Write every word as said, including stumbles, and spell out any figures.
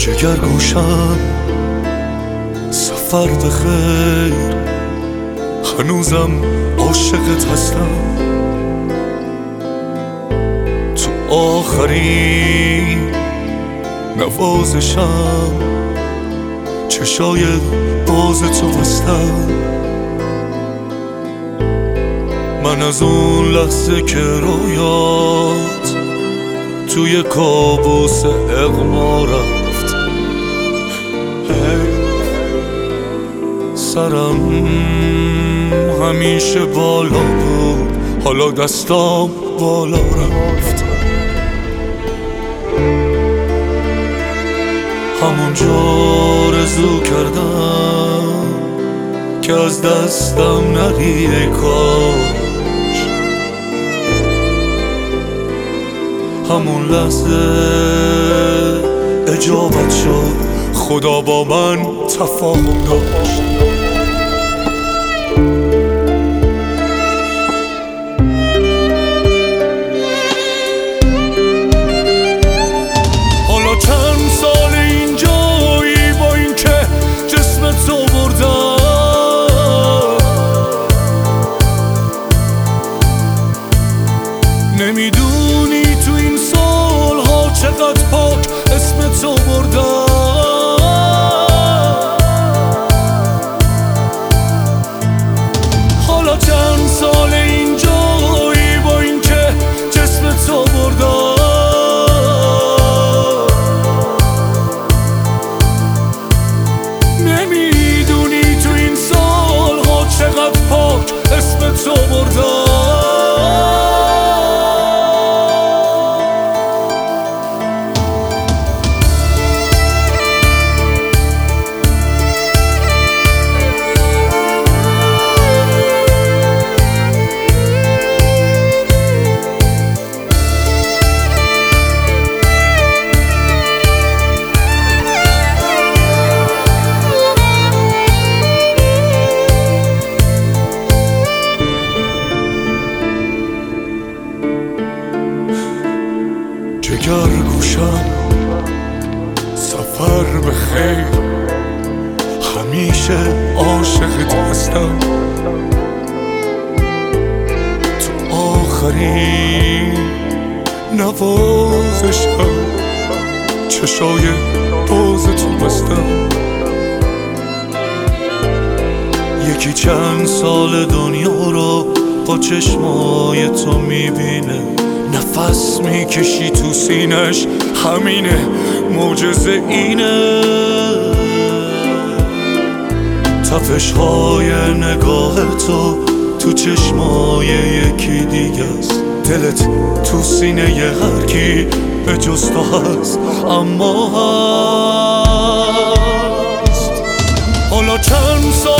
جگر گوشم سفر بخیر، هنوزم عاشقت هستم. تو آخرین نوازشم چشای باز تو بستم. من از اون لحظه که رویات توی کابوس اغما رفت، سرم همیشه بالا بود، حالا دستام بالا رفت. همونجا رزو کردم که از دستم نری ای کاش. همون لحظه اجابت شد، خدا با من تفاهم داشت. حالا چند سال اینجایی با این که جسمت رو بردم، نمیدونی تو این سالها چقدر پاک اسمت رو بردم. حالا چند سال اینجایی با این که جسمت رو بردم، نمیدونی تو این سالها چقدر پاک اسمت رو بردم. جگر گوشم سفر بخیر، همیشه عاشقت هستم. تو آخرین نوازشم چشای باز تو بستم. یکی چند سال دنیا رو با چشمای تو میبینه، نفس میکشی تو سینش، همینه معجزه اینه. تپش های نگاه تو تو چشمای یکی دیگه است، دلت تو سینه هر کی به جز تو هست، اما هست. حالا چند سال